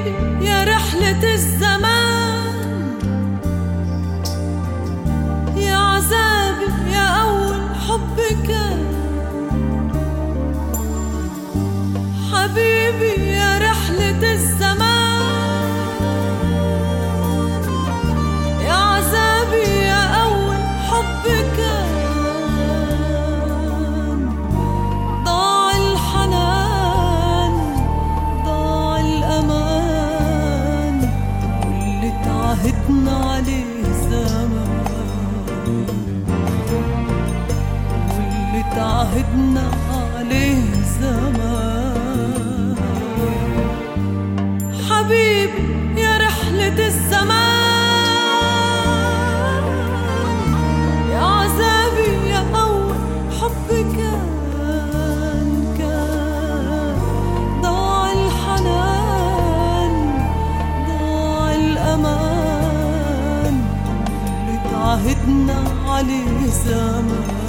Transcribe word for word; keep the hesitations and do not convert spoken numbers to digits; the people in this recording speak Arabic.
حبيبي يا رحلة الزمان، يا عذابي يا أول حب كان. حبيبي يا رحلة الزمان، يا عذابي يا أول حب كان. ضاع الحنان ضاع الأمان، واللي تعهدنا عليه زمان، واللي تعهدنا عليه زمان. حبيبي يا رحلة الزمان، يا عذابي يا أول حب كان. كان ضاع الحنان ضاع الأمان، اللي تعهدنا عليه زمان.